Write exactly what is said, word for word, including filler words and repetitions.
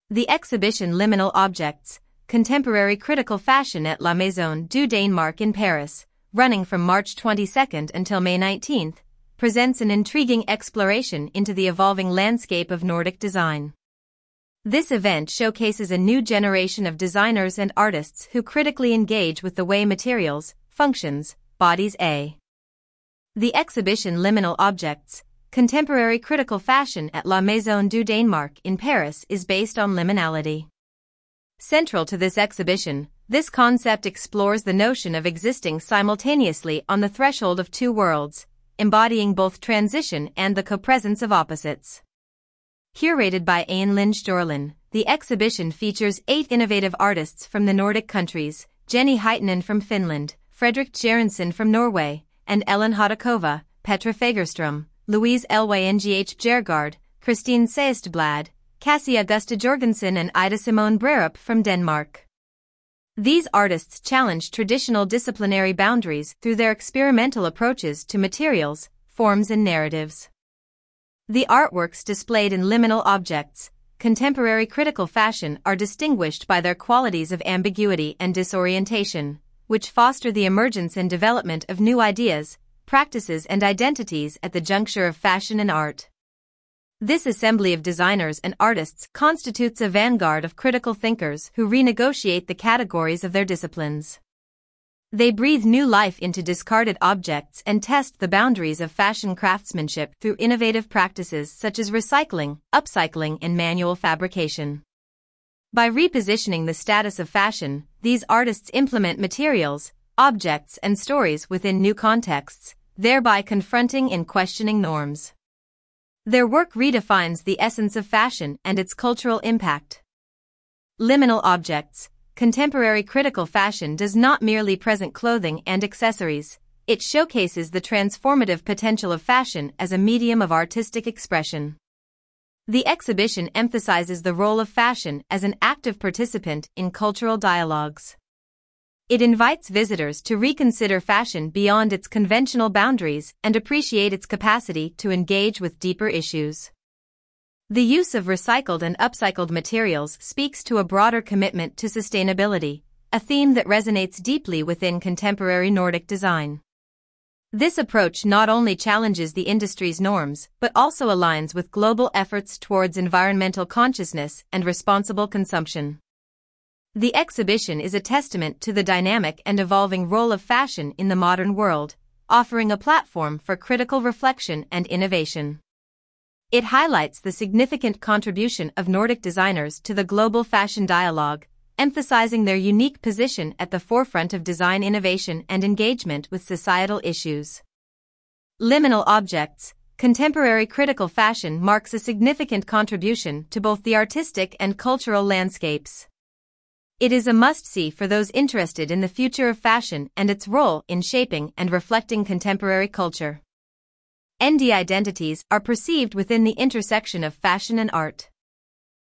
The exhibition Liminal Objects, Contemporary Critical Fashion at La Maison du Danemark in Paris, running from March twenty-second until May nineteenth, presents an intriguing exploration into the evolving landscape of Nordic design. This event showcases a new generation of designers and artists who critically engage with the way materials, functions, bodies a. The exhibition Liminal Objects, Contemporary Critical Fashion at La Maison du Danemark in Paris is based on liminality. Central to this exhibition, this concept explores the notion of existing simultaneously on the threshold of two worlds, embodying both transition and the co-presence of opposites. Curated by Aine Lindsjorlin, the exhibition features eight innovative artists from the Nordic countries, Jenny Heitinen from Finland, Fredrik Gerensson from Norway, and Ellen Hodakova, Petra Fagerström, Louise Elway-Ngh Bjerregaard, Christine Seestblad, Cassie Augusta Jorgensen and Ida Simone Brerup from Denmark. These artists challenge traditional disciplinary boundaries through their experimental approaches to materials, forms and narratives. The artworks displayed in Liminal Objects, Contemporary Critical Fashion are distinguished by their qualities of ambiguity and disorientation, which foster the emergence and development of new ideas, practices and identities at the juncture of fashion and art. This assembly of designers and artists constitutes a vanguard of critical thinkers who renegotiate the categories of their disciplines. They breathe new life into discarded objects and test the boundaries of fashion craftsmanship through innovative practices such as recycling, upcycling, and manual fabrication. By repositioning the status of fashion, these artists implement materials, objects, and stories within new contexts, thereby confronting and questioning norms. Their work redefines the essence of fashion and its cultural impact. Liminal Objects, Contemporary Critical Fashion does not merely present clothing and accessories, it showcases the transformative potential of fashion as a medium of artistic expression. The exhibition emphasizes the role of fashion as an active participant in cultural dialogues. It invites visitors to reconsider fashion beyond its conventional boundaries and appreciate its capacity to engage with deeper issues. The use of recycled and upcycled materials speaks to a broader commitment to sustainability, a theme that resonates deeply within contemporary Nordic design. This approach not only challenges the industry's norms but also aligns with global efforts towards environmental consciousness and responsible consumption. The exhibition is a testament to the dynamic and evolving role of fashion in the modern world, offering a platform for critical reflection and innovation. It highlights the significant contribution of Nordic designers to the global fashion dialogue, emphasizing their unique position at the forefront of design innovation and engagement with societal issues. Liminal Objects, Contemporary Critical Fashion marks a significant contribution to both the artistic and cultural landscapes. It is a must-see for those interested in the future of fashion and its role in shaping and reflecting contemporary culture. N D identities are perceived within the intersection of fashion and art.